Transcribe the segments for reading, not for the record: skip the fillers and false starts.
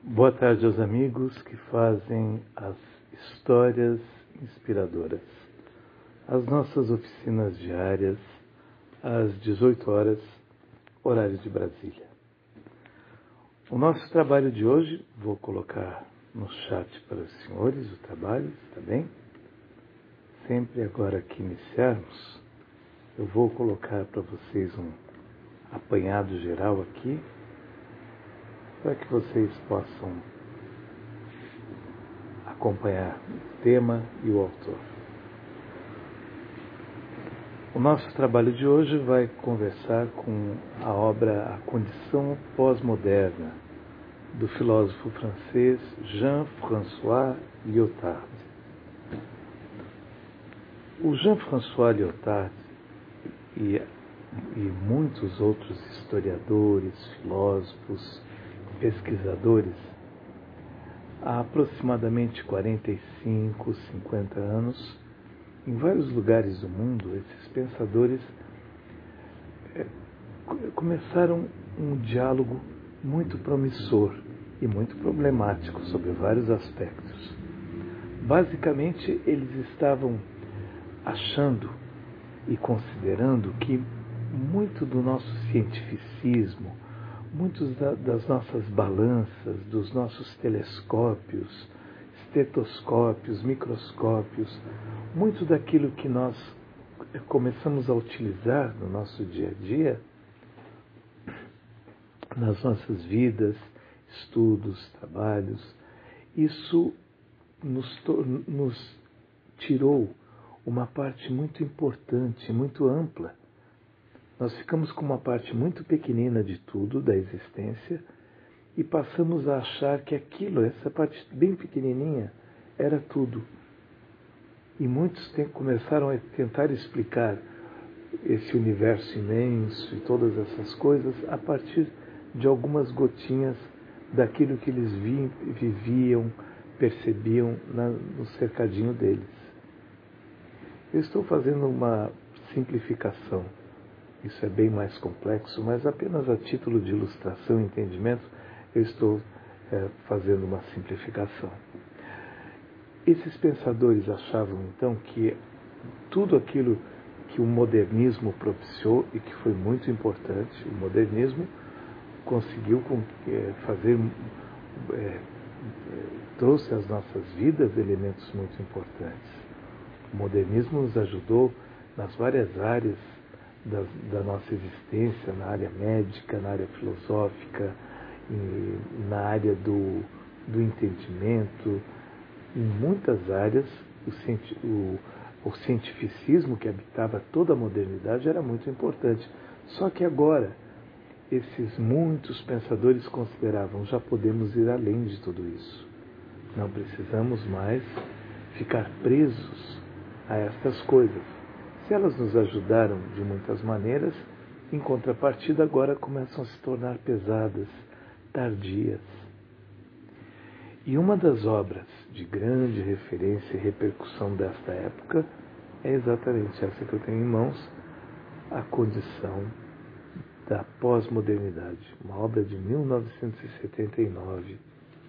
Boa tarde aos amigos que fazem as histórias inspiradoras. As nossas oficinas diárias, às 18 horas, horário de Brasília. O nosso trabalho de hoje, vou colocar no chat para os senhores o trabalho, está bem? Sempre agora que iniciarmos, eu vou colocar para vocês um apanhado geral aqui, para que vocês possam acompanhar o tema e o autor. O nosso trabalho de hoje vai conversar com a obra A Condição Pós-Moderna, do filósofo francês Jean-François Lyotard. O Jean-François Lyotard e muitos outros historiadores, filósofos, pesquisadores, há aproximadamente 45, 50 anos, em vários lugares do mundo, esses pensadores começaram um diálogo muito promissor e muito problemático sobre vários aspectos. Basicamente, eles estavam achando e considerando que muito do nosso cientificismo, muitos das nossas balanças, dos nossos telescópios, estetoscópios, microscópios, muito daquilo que nós começamos a utilizar no nosso dia a dia, nas nossas vidas, estudos, trabalhos, isso nos tirou uma parte muito importante, muito ampla. Nós ficamos com uma parte muito pequenina de tudo, da existência, e passamos a achar que essa parte bem pequenininha, era tudo. E muitos começaram a tentar explicar esse universo imenso e todas essas coisas a partir de algumas gotinhas daquilo que eles viviam, percebiam no cercadinho deles. Eu estou fazendo uma simplificação. Isso é bem mais complexo, mas apenas a título de ilustração e entendimento, eu estou fazendo uma simplificação. Esses pensadores achavam, então, que tudo aquilo que o modernismo propiciou e que foi muito importante, o modernismo conseguiu trouxe às nossas vidas elementos muito importantes. O modernismo nos ajudou nas várias áreas da nossa existência, na área médica, na área filosófica, na área do entendimento. Em muitas áreas, o cientificismo que habitava toda a modernidade era muito importante. Só que agora, esses muitos pensadores consideravam, já podemos ir além de tudo isso. Não precisamos mais ficar presos a estas coisas. Se elas nos ajudaram de muitas maneiras, em contrapartida agora começam a se tornar pesadas, tardias. E uma das obras de grande referência e repercussão desta época é exatamente essa que eu tenho em mãos, A Condição da Pós-Modernidade, uma obra de 1979.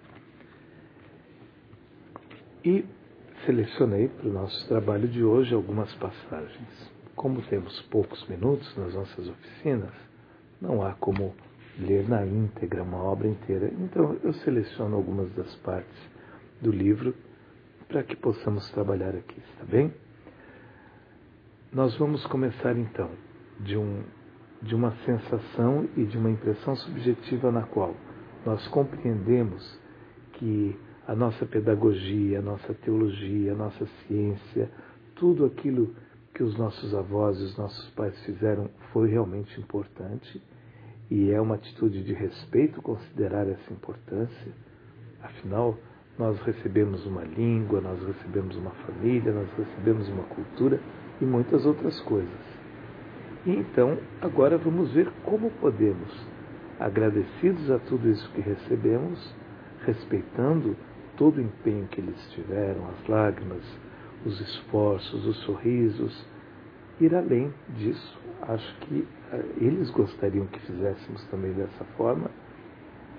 E selecionei para o nosso trabalho de hoje algumas passagens. Como temos poucos minutos nas nossas oficinas, não há como ler na íntegra uma obra inteira. Então eu seleciono algumas das partes do livro para que possamos trabalhar aqui, está bem? Nós vamos começar então de uma sensação e de uma impressão subjetiva na qual nós compreendemos que a nossa pedagogia, a nossa teologia, a nossa ciência, tudo aquilo que os nossos avós e os nossos pais fizeram foi realmente importante e é uma atitude de respeito considerar essa importância. Afinal, nós recebemos uma língua, nós recebemos uma família, nós recebemos uma cultura e muitas outras coisas. E então, agora vamos ver como podemos, agradecidos a tudo isso que recebemos, respeitando todo o empenho que eles tiveram, as lágrimas, os esforços, os sorrisos, ir além disso. Acho que eles gostariam que fizéssemos também dessa forma,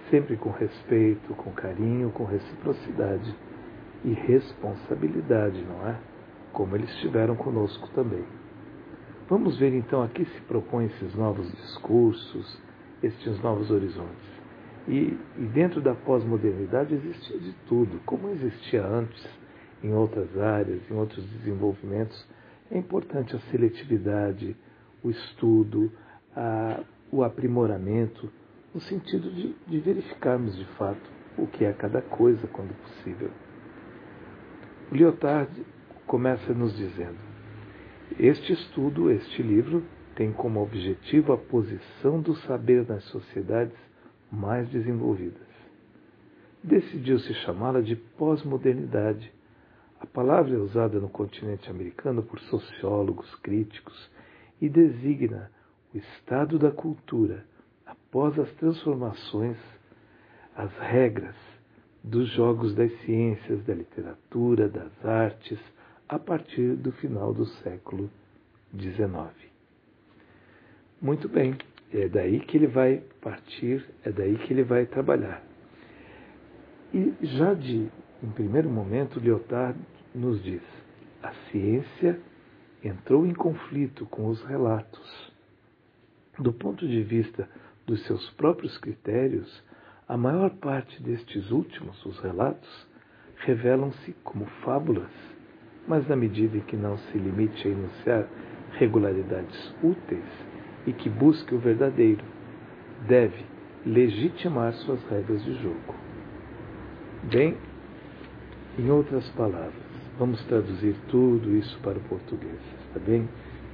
sempre com respeito, com carinho, com reciprocidade e responsabilidade, não é? Como eles tiveram conosco também. Vamos ver então a que se propõem esses novos discursos, estes novos horizontes. E dentro da pós-modernidade existe de tudo, como existia antes em outras áreas, em outros desenvolvimentos. É importante a seletividade, o estudo, o aprimoramento, no sentido de verificarmos de fato o que é cada coisa quando possível. O Lyotard começa nos dizendo: este estudo, este livro, tem como objetivo a posição do saber nas sociedades mais desenvolvidas. Decidiu-se chamá-la de pós-modernidade. A palavra é usada no continente americano por sociólogos críticos e designa o estado da cultura após as transformações, as regras dos jogos das ciências, da literatura, das artes, a partir do final do século XIX. Muito bem, é daí que ele vai partir, é daí que ele vai trabalhar. E já em primeiro momento, Lyotard nos diz: a ciência entrou em conflito com os relatos. Do ponto de vista dos seus próprios critérios, a maior parte destes últimos, os relatos, revelam-se como fábulas, mas na medida em que não se limite a enunciar regularidades úteis e que busque o verdadeiro, deve legitimar suas regras de jogo. Bem, em outras palavras, vamos traduzir tudo isso para o português, está bem?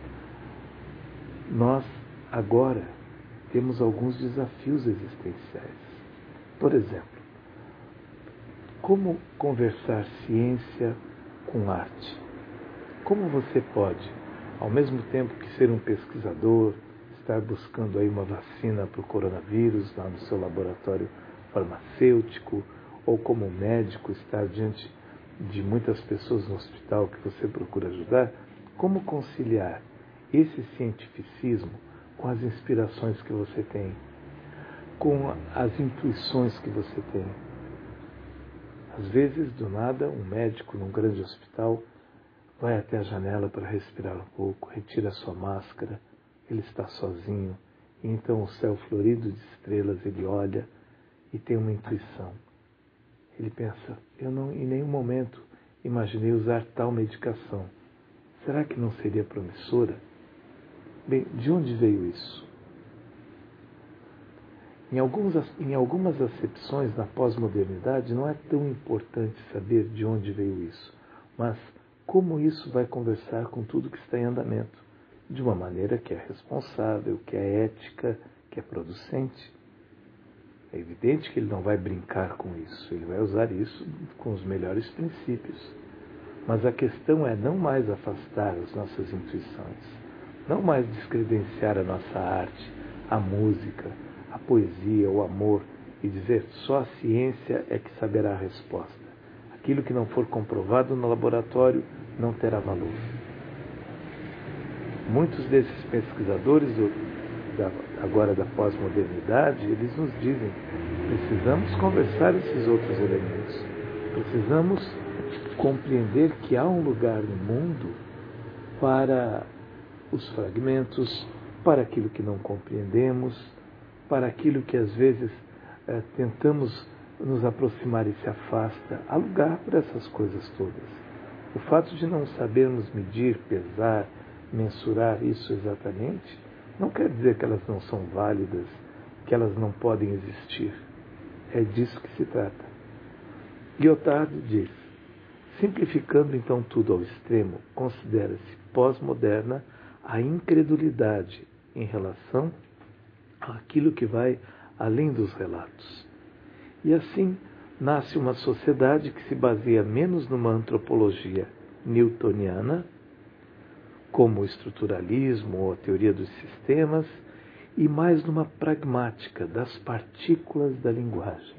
Nós, agora, temos alguns desafios existenciais. Por exemplo, como conversar ciência com arte? Como você pode, ao mesmo tempo que ser um pesquisador, estar buscando aí uma vacina para o coronavírus lá no seu laboratório farmacêutico, ou como médico estar diante de muitas pessoas no hospital que você procura ajudar, como conciliar esse cientificismo com as inspirações que você tem, com as intuições que você tem? Às vezes, do nada, um médico num grande hospital vai até a janela para respirar um pouco, retira a sua máscara, ele está sozinho, e então o céu florido de estrelas ele olha e tem uma intuição. Ele pensa: eu não em nenhum momento imaginei usar tal medicação. Será que não seria promissora? Bem, de onde veio isso? Em algumas acepções na pós-modernidade não é tão importante saber de onde veio isso, mas como isso vai conversar com tudo que está em andamento, de uma maneira que é responsável, que é ética, que é producente. É evidente que ele não vai brincar com isso, ele vai usar isso com os melhores princípios. Mas a questão é não mais afastar as nossas intuições, não mais descredenciar a nossa arte, a música, a poesia, o amor, e dizer só a ciência é que saberá a resposta. Aquilo que não for comprovado no laboratório não terá valor. Muitos desses pesquisadores agora da pós-modernidade, eles nos dizem: precisamos conversar esses outros elementos, precisamos compreender que há um lugar no mundo para os fragmentos, para aquilo que não compreendemos, para aquilo que às vezes tentamos nos aproximar e se afasta. Há lugar para essas coisas todas. O fato de não sabermos medir, pesar, mensurar isso exatamente, não quer dizer que elas não são válidas, que elas não podem existir. É disso que se trata. Lyotard diz: simplificando então tudo ao extremo, considera-se pós-moderna a incredulidade em relação àquilo que vai além dos relatos. E assim nasce uma sociedade que se baseia menos numa antropologia newtoniana, como o estruturalismo ou a teoria dos sistemas, e mais numa pragmática das partículas da linguagem.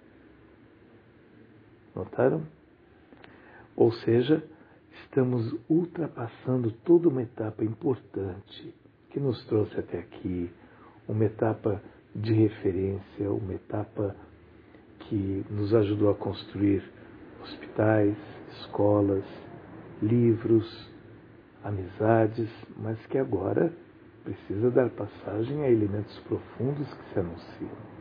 Notaram? Ou seja, estamos ultrapassando toda uma etapa importante que nos trouxe até aqui, uma etapa de referência, uma etapa que nos ajudou a construir hospitais, escolas, livros, amizades, mas que agora precisa dar passagem a elementos profundos que se anunciam.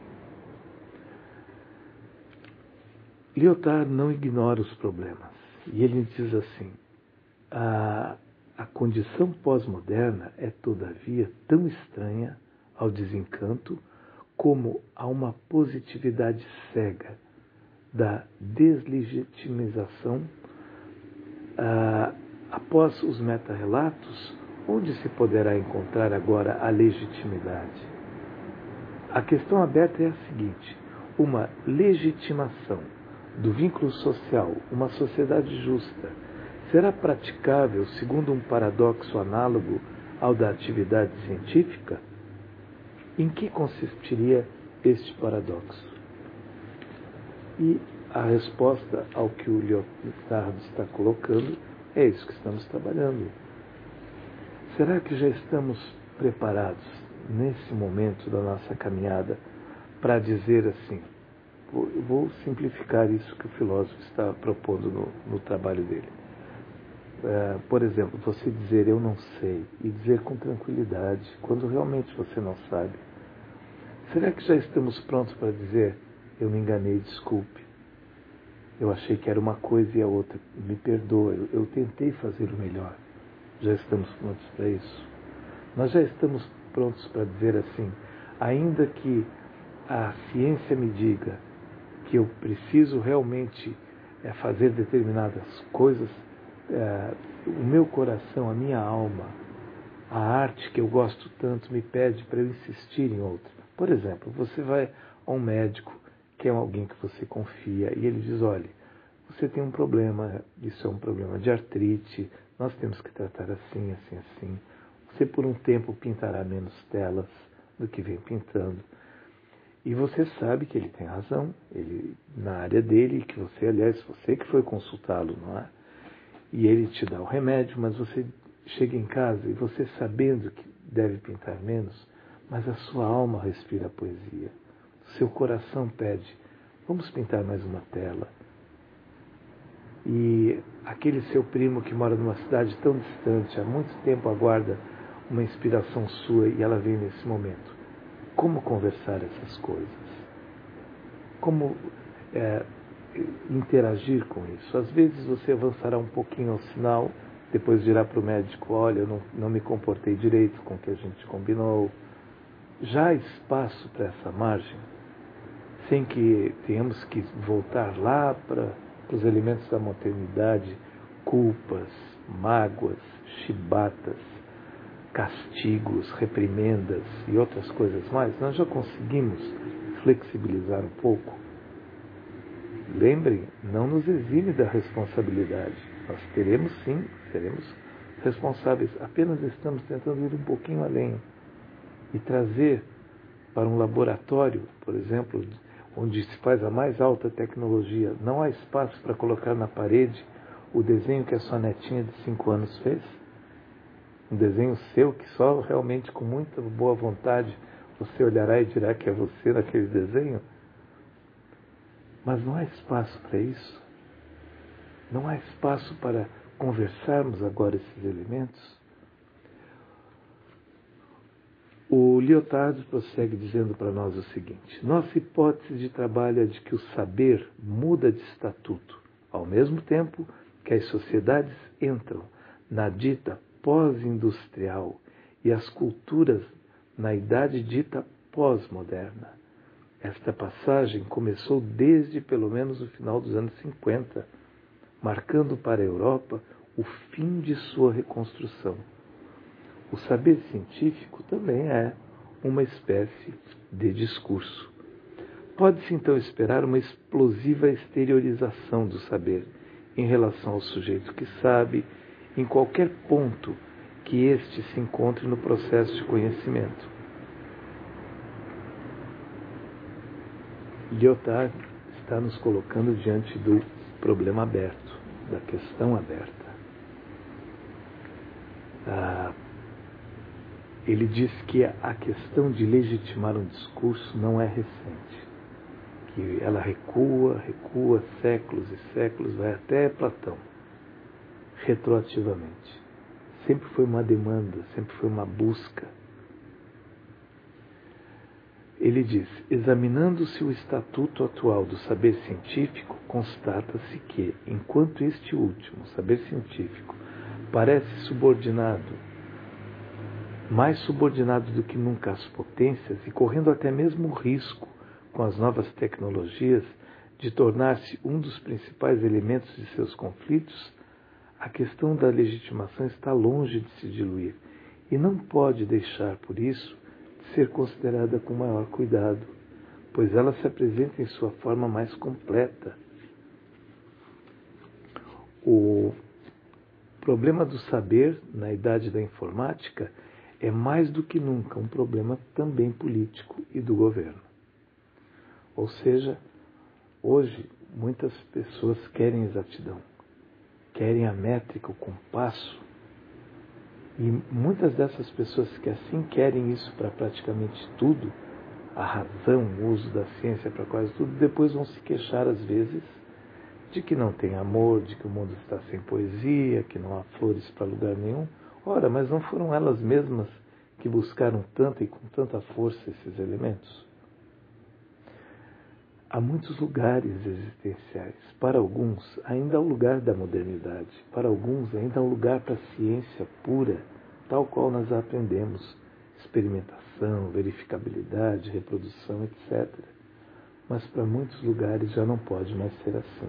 Lyotard não ignora os problemas, e ele diz assim: a condição pós-moderna é, todavia, tão estranha ao desencanto como a uma positividade cega da deslegitimização. Após os meta-relatos, onde se poderá encontrar agora a legitimidade? A questão aberta é a seguinte: uma legitimação do vínculo social, uma sociedade justa, será praticável segundo um paradoxo análogo ao da atividade científica? Em que consistiria este paradoxo? E a resposta ao que o Lyotard está colocando é isso que estamos trabalhando. Será que já estamos preparados, nesse momento da nossa caminhada, para dizer assim? Vou simplificar isso que o filósofo está propondo no trabalho dele. Por exemplo, você dizer eu não sei e dizer com tranquilidade, quando realmente você não sabe. Será que já estamos prontos para dizer eu me enganei, desculpe? Eu achei que era uma coisa e a outra, me perdoa, eu tentei fazer o melhor. Já estamos prontos para isso? Nós já estamos prontos para dizer assim, ainda que a ciência me diga que eu preciso realmente fazer determinadas coisas, o meu coração, a minha alma, a arte que eu gosto tanto me pede para eu insistir em outra. Por exemplo, você vai a um médico, que é alguém que você confia, e ele diz, olha, você tem um problema, isso é um problema de artrite, nós temos que tratar assim, assim, assim. Você por um tempo pintará menos telas do que vem pintando. E você sabe que ele tem razão, ele na área dele, que você, aliás, você que foi consultá-lo, não é? E ele te dá o remédio, mas você chega em casa e você sabendo que deve pintar menos, mas a sua alma respira a poesia. Seu coração pede, vamos pintar mais uma tela. E aquele seu primo que mora numa cidade tão distante, há muito tempo aguarda uma inspiração sua e ela vem nesse momento. Como conversar essas coisas? Como interagir com isso? Às vezes você avançará um pouquinho ao sinal, depois dirá para o médico, olha, eu não me comportei direito com o que a gente combinou. Já há espaço para essa margem, sem que tenhamos que voltar lá para os elementos da modernidade, culpas, mágoas, chibatas, castigos, reprimendas e outras coisas mais. Nós já conseguimos flexibilizar um pouco. Lembrem, não nos exime da responsabilidade. Nós teremos sim, seremos responsáveis. Apenas estamos tentando ir um pouquinho além e trazer para um laboratório, por exemplo, onde se faz a mais alta tecnologia, não há espaço para colocar na parede o desenho que a sua netinha de 5 anos fez? Um desenho seu que só realmente com muita boa vontade você olhará e dirá que é você naquele desenho? Mas não há espaço para isso? Não há espaço para conversarmos agora esses elementos? O Lyotard prossegue dizendo para nós o seguinte: nossa hipótese de trabalho é de que o saber muda de estatuto, ao mesmo tempo que as sociedades entram na dita pós-industrial e as culturas na idade dita pós-moderna. Esta passagem começou desde pelo menos o final dos anos 50, marcando para a Europa o fim de sua reconstrução. O saber científico também é uma espécie de discurso. Pode-se então esperar uma explosiva exteriorização do saber em relação ao sujeito que sabe, em qualquer ponto que este se encontre no processo de conhecimento. Lyotard está nos colocando diante do problema aberto, da questão aberta. Ele diz que a questão de legitimar um discurso não é recente, que ela recua séculos e séculos, vai até Platão, retroativamente. Sempre foi uma demanda, sempre foi uma busca. Ele diz: examinando-se o estatuto atual do saber científico, constata-se que, enquanto este último, saber científico, parece mais subordinado do que nunca às potências e correndo até mesmo o risco, com as novas tecnologias, de tornar-se um dos principais elementos de seus conflitos, a questão da legitimação está longe de se diluir e não pode deixar, por isso, de ser considerada com maior cuidado, pois ela se apresenta em sua forma mais completa. O problema do saber, na idade da informática, é mais do que nunca um problema também político e do governo. Ou seja, hoje muitas pessoas querem exatidão, querem a métrica, o compasso, e muitas dessas pessoas que assim querem isso para praticamente tudo, a razão, o uso da ciência para quase tudo, depois vão se queixar às vezes de que não tem amor, de que o mundo está sem poesia, que não há flores para lugar nenhum. Ora, mas não foram elas mesmas que buscaram tanto e com tanta força esses elementos? Há muitos lugares existenciais. Para alguns, ainda há o lugar da modernidade. Para alguns, ainda há um lugar para a ciência pura, tal qual nós a aprendemos. Experimentação, verificabilidade, reprodução, etc. Mas para muitos lugares já não pode mais ser assim.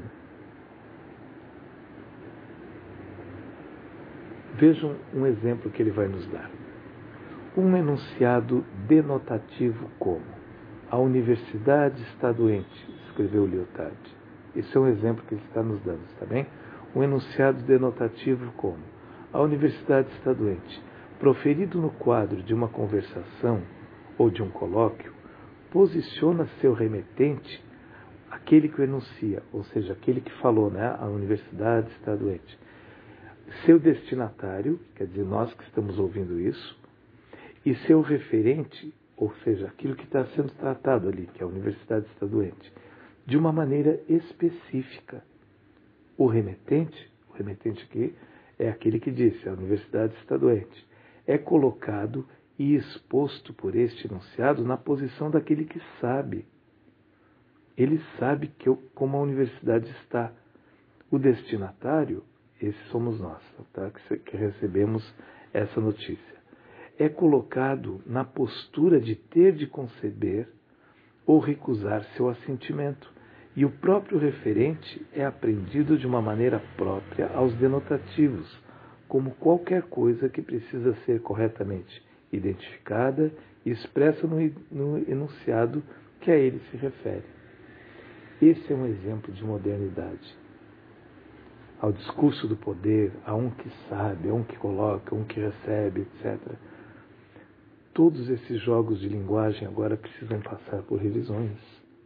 Vejam um exemplo que ele vai nos dar. Um enunciado denotativo como: a universidade está doente, escreveu Lyotard. Esse é um exemplo que ele está nos dando, está bem? Um enunciado denotativo como: a universidade está doente, proferido no quadro de uma conversação ou de um colóquio, posiciona seu remetente, aquele que o enuncia, ou seja, aquele que falou, né? A universidade está doente. Seu destinatário, quer dizer, nós que estamos ouvindo isso, e seu referente, ou seja, aquilo que está sendo tratado ali, que a universidade está doente, de uma maneira específica. O remetente aqui é aquele que disse, a universidade está doente, é colocado e exposto por este enunciado na posição daquele que sabe. Ele sabe como a universidade está. O destinatário, esse somos nós, tá? Que recebemos essa notícia. É colocado na postura de ter de conceber ou recusar seu assentimento, e o próprio referente é apreendido de uma maneira própria aos denotativos, como qualquer coisa que precisa ser corretamente identificada e expressa no enunciado que a ele se refere. Esse é um exemplo de modernidade. Ao discurso do poder, a um que sabe, a um que coloca, a um que recebe, etc. Todos esses jogos de linguagem agora precisam passar por revisões.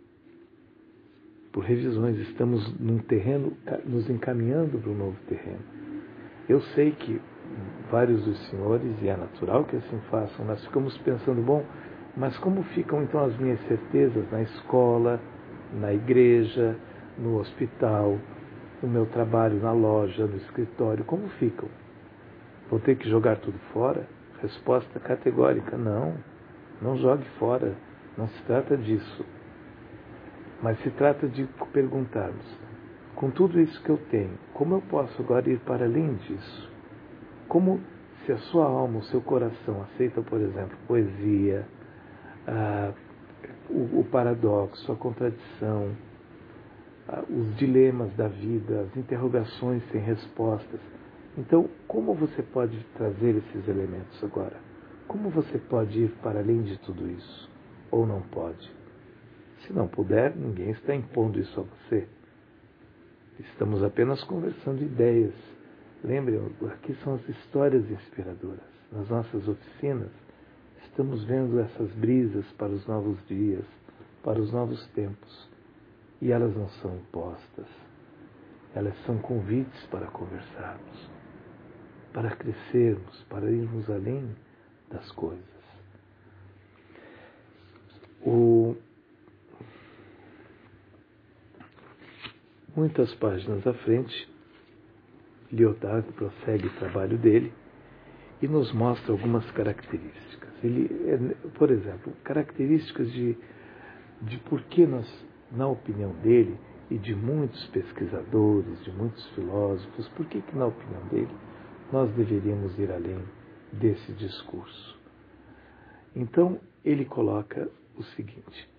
Por revisões, estamos num terreno, nos encaminhando para um novo terreno. Eu sei que vários dos senhores, e é natural que assim façam, nós ficamos pensando, bom, mas como ficam então as minhas certezas na escola, na igreja, no hospital, no meu trabalho, na loja, no escritório, como ficam? Vou ter que jogar tudo fora? Resposta categórica: não jogue fora, não se trata disso. Mas se trata de perguntarmos, com tudo isso que eu tenho, como eu posso agora ir para além disso? Como, se a sua alma, o seu coração aceita, por exemplo, poesia, o paradoxo, a contradição, os dilemas da vida, as interrogações sem respostas. Então, como você pode trazer esses elementos agora? Como você pode ir para além de tudo isso? Ou não pode? Se não puder, ninguém está impondo isso a você. Estamos apenas conversando ideias. Lembrem, aqui são as histórias inspiradoras. Nas nossas oficinas, estamos vendo essas brisas para os novos dias, para os novos tempos. E elas não são impostas. Elas são convites para conversarmos, para crescermos, para irmos além das coisas. Muitas páginas à frente, Lyotard prossegue o trabalho dele e nos mostra algumas características. Por exemplo, características de por que nós, na opinião dele e de muitos pesquisadores, de muitos filósofos, por que na opinião dele nós deveríamos ir além desse discurso. Então, ele coloca o seguinte: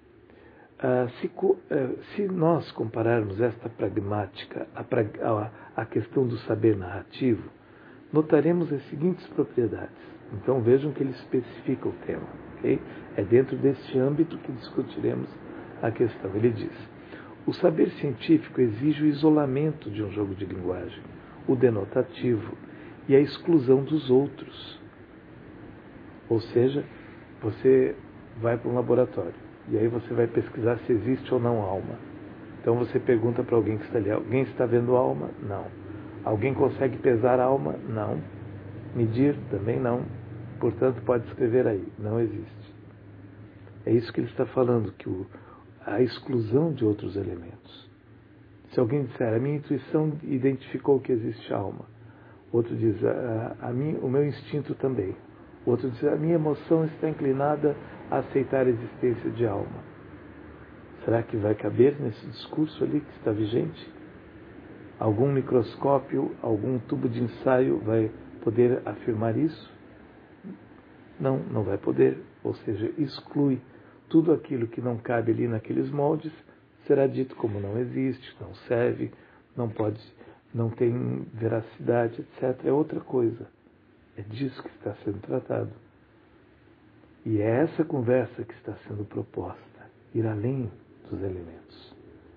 se nós compararmos esta pragmática à questão do saber narrativo, notaremos as seguintes propriedades. Então vejam que ele especifica o tema. Okay? É dentro deste âmbito que discutiremos a questão. Ele diz: o saber científico exige o isolamento de um jogo de linguagem, o denotativo e a exclusão dos outros. Ou seja, você vai para um laboratório e aí você vai pesquisar se existe ou não alma. Então você pergunta para alguém que está ali: alguém está vendo alma? Não. Alguém consegue pesar a alma? Não. Medir? Também não. Portanto, pode escrever aí: não existe. É isso que ele está falando, que a exclusão de outros elementos. Se alguém disser: a minha intuição identificou que existe alma. Outro diz: o meu instinto também. Outro diz: a minha emoção está inclinada a aceitar a existência de alma. Será que vai caber nesse discurso ali que está vigente? Algum microscópio, algum tubo de ensaio vai poder afirmar isso? Não, não vai poder. Ou seja, exclui tudo aquilo que não cabe ali naqueles moldes, será dito como não existe, não serve, não pode, não tem veracidade, etc. É outra coisa. É disso que está sendo tratado. E é essa conversa que está sendo proposta, ir além dos elementos.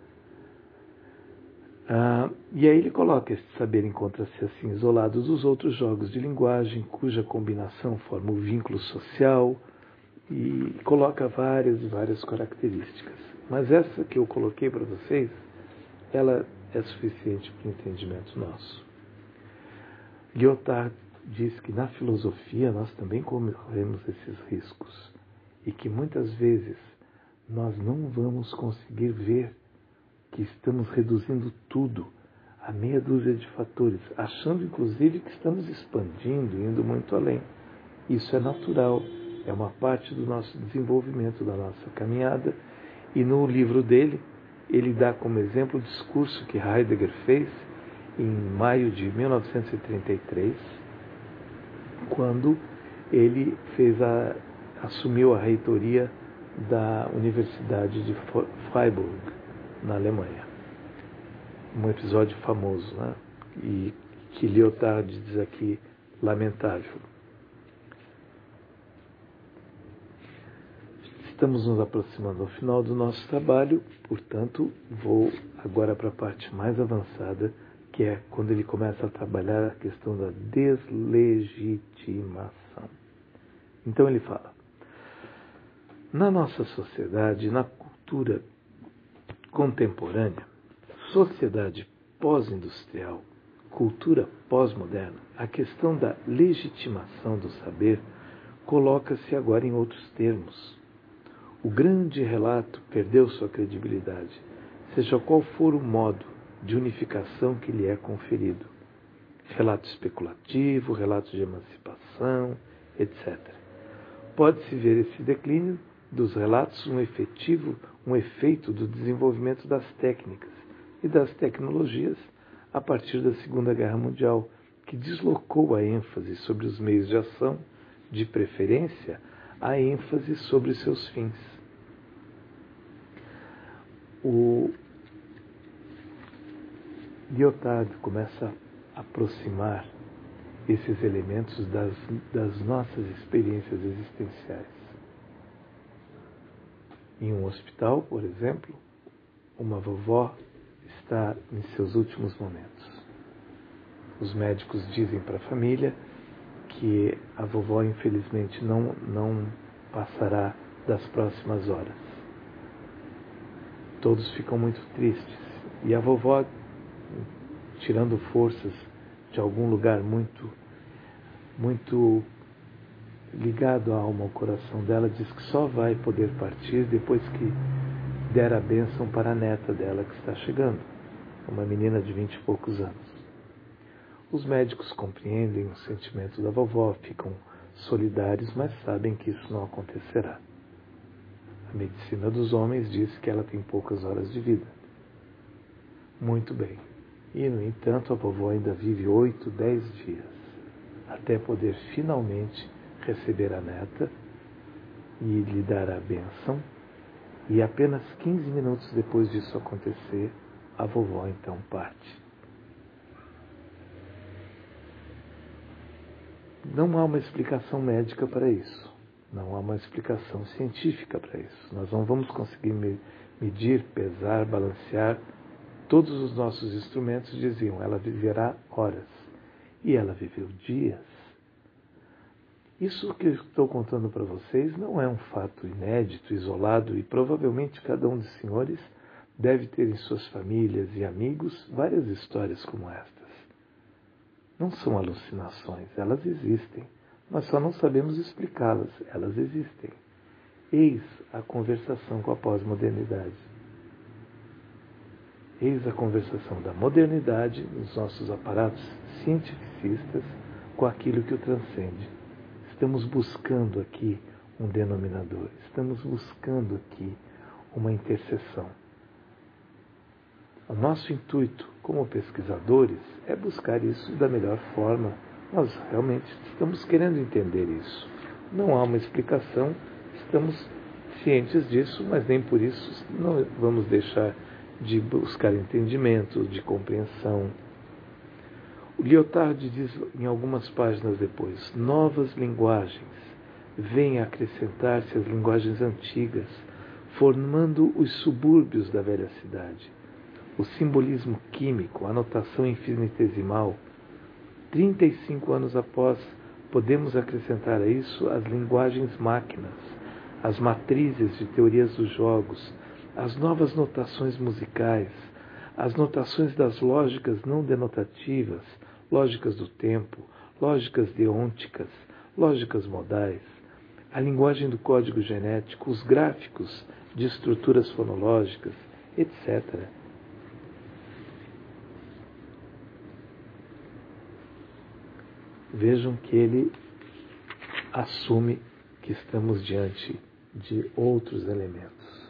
E aí ele coloca: este saber encontra-se assim isolado dos outros jogos de linguagem, cuja combinação forma o vínculo social, e coloca várias características. Mas essa que eu coloquei para vocês, ela é suficiente para o entendimento nosso. Lyotard diz que na filosofia nós também corremos esses riscos e que muitas vezes nós não vamos conseguir ver que estamos reduzindo tudo a meia dúzia de fatores, achando inclusive que estamos expandindo, indo muito além. Isso é natural, é uma parte do nosso desenvolvimento, da nossa caminhada. E no livro dele, ele dá como exemplo o discurso que Heidegger fez em maio de 1933, quando ele assumiu a reitoria da Universidade de Freiburg, na Alemanha. Um episódio famoso, né? E que Lyotard diz aqui, lamentável. Estamos nos aproximando ao final do nosso trabalho, portanto, vou agora para a parte mais avançada, que é quando ele começa a trabalhar a questão da deslegitimação. Então ele fala: na nossa sociedade, na cultura contemporânea, sociedade pós-industrial, cultura pós-moderna, a questão da legitimação do saber coloca-se agora em outros termos. O grande relato perdeu sua credibilidade, seja qual for o modo de unificação que lhe é conferido. Relato especulativo, relato de emancipação, etc. Pode-se ver esse declínio dos relatos um efeito do desenvolvimento das técnicas e das tecnologias a partir da Segunda Guerra Mundial, que deslocou a ênfase sobre os meios de ação, de preferência, a ênfase sobre seus fins. O Lyotard começa a aproximar esses elementos das nossas experiências existenciais. Em um hospital, por exemplo, uma vovó está em seus últimos momentos. Os médicos dizem para a família que a vovó, infelizmente, não passará das próximas horas. Todos ficam muito tristes. E a vovó, tirando forças de algum lugar muito ligado à alma, ao coração dela, diz que só vai poder partir depois que der a bênção para a neta dela que está chegando, uma menina de 20 e poucos anos. Os médicos compreendem o sentimento da vovó, ficam solidários, mas sabem que isso não acontecerá. A medicina dos homens diz que ela tem poucas horas de vida. Muito bem. E, no entanto, a vovó ainda vive 8, 10 dias, até poder finalmente receber a neta e lhe dar a bênção. E apenas 15 minutos depois disso acontecer, a vovó então parte. Não há uma explicação médica para isso. Não há uma explicação científica para isso. Nós não vamos conseguir medir, pesar, balancear. Todos os nossos instrumentos diziam, ela viverá horas. E ela viveu dias. Isso que eu estou contando para vocês não é um fato inédito, isolado, e provavelmente cada um dos senhores deve ter em suas famílias e amigos várias histórias como estas. Não são alucinações, elas existem. Nós só não sabemos explicá-las, elas existem. Eis a conversação com a pós-modernidade. Eis a conversação da modernidade nos nossos aparatos cientificistas com aquilo que o transcende. Estamos buscando aqui um denominador, estamos buscando aqui uma interseção. O nosso intuito como pesquisadores é buscar isso da melhor forma. Nós realmente estamos querendo entender isso. Não há uma explicação, estamos cientes disso, mas nem por isso não vamos deixar de buscar entendimento, de compreensão. O Lyotard diz em algumas páginas depois, novas linguagens vêm acrescentar-se às linguagens antigas, formando os subúrbios da velha cidade. O simbolismo químico, a notação infinitesimal. 35 anos após, podemos acrescentar a isso as linguagens máquinas, as matrizes de teorias dos jogos, as novas notações musicais, as notações das lógicas não denotativas, lógicas do tempo, lógicas deônticas, lógicas modais, a linguagem do código genético, os gráficos de estruturas fonológicas, etc. Vejam que ele assume que estamos diante de outros elementos.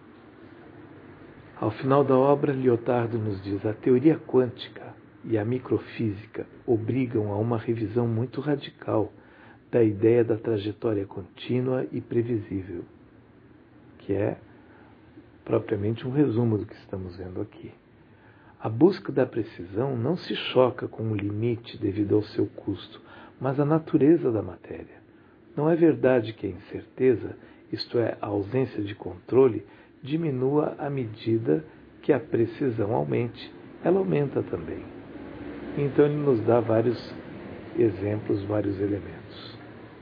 Ao final da obra, Lyotard nos diz: a teoria quântica e a microfísica obrigam a uma revisão muito radical da ideia da trajetória contínua e previsível, que é propriamente um resumo do que estamos vendo aqui. A busca da precisão não se choca com o limite devido ao seu custo, mas a natureza da matéria. Não é verdade que a incerteza, isto é, a ausência de controle, diminua à medida que a precisão aumente. Ela aumenta também. Então ele nos dá vários exemplos, vários elementos.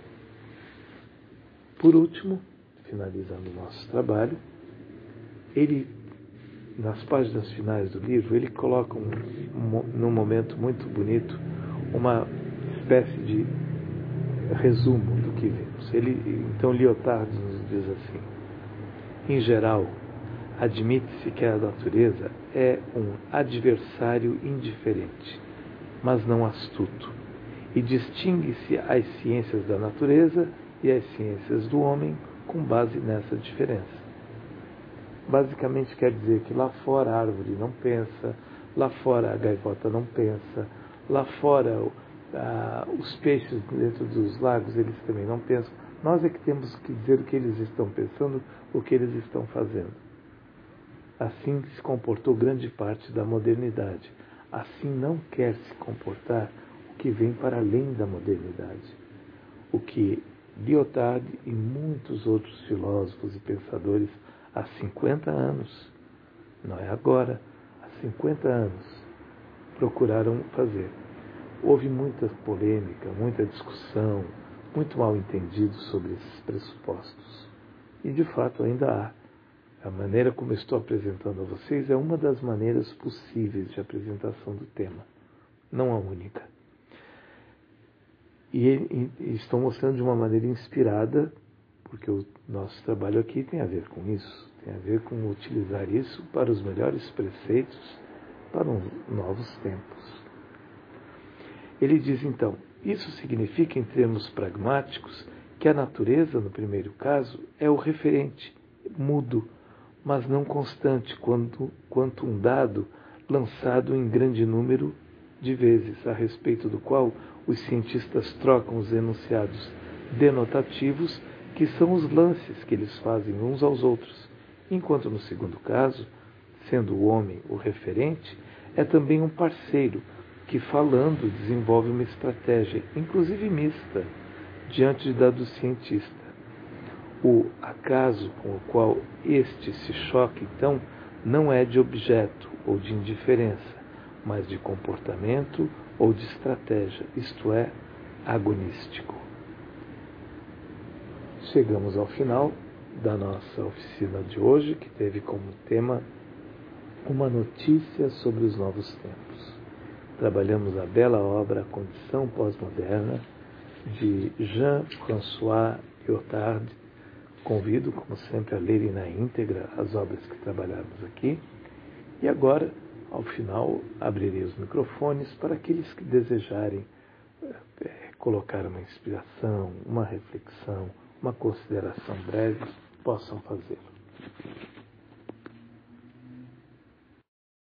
Por último, finalizando o nosso trabalho, ele, nas páginas finais do livro, ele coloca num momento muito bonito uma espécie de resumo do que vimos. Então Lyotard nos diz assim: em geral, admite-se que a natureza é um adversário indiferente, mas não astuto, e distingue-se as ciências da natureza e as ciências do homem com base nessa diferença. Basicamente quer dizer que lá fora a árvore não pensa, lá fora a gaivota não pensa, lá fora os peixes dentro dos lagos eles também não pensam. Nós é que temos que dizer o que eles estão pensando, o que eles estão fazendo. Assim se comportou grande parte da modernidade. Assim não quer se comportar o que vem para além da modernidade. O que Lyotard e muitos outros filósofos e pensadores há 50 anos, não é agora, há 50 anos, procuraram fazer. Houve muita polêmica, muita discussão, muito mal entendido sobre esses pressupostos. E de fato ainda há. A maneira como eu estou apresentando a vocês é uma das maneiras possíveis de apresentação do tema, não a única. e estou mostrando de uma maneira inspirada, porque o nosso trabalho aqui tem a ver com isso, tem a ver com utilizar isso para os melhores preceitos para os novos tempos. Ele diz então, isso significa em termos pragmáticos que a natureza, no primeiro caso, é o referente, mudo, mas não constante, quanto um dado lançado em grande número de vezes, a respeito do qual os cientistas trocam os enunciados denotativos, que são os lances que eles fazem uns aos outros, enquanto no segundo caso, sendo o homem o referente, é também um parceiro que, falando, desenvolve uma estratégia, inclusive mista, diante da do cientista. O acaso com o qual este se choca, então, não é de objeto ou de indiferença, mas de comportamento ou de estratégia, isto é, agonístico. Chegamos ao final da nossa oficina de hoje, que teve como tema uma notícia sobre os novos tempos. Trabalhamos a bela obra A Condição Pós-Moderna, de Jean-François Lyotard. Convido, como sempre, a lerem na íntegra as obras que trabalhamos aqui. E agora, ao final, abrirei os microfones para aqueles que desejarem colocar uma inspiração, uma reflexão, uma consideração breve, possam fazê-lo.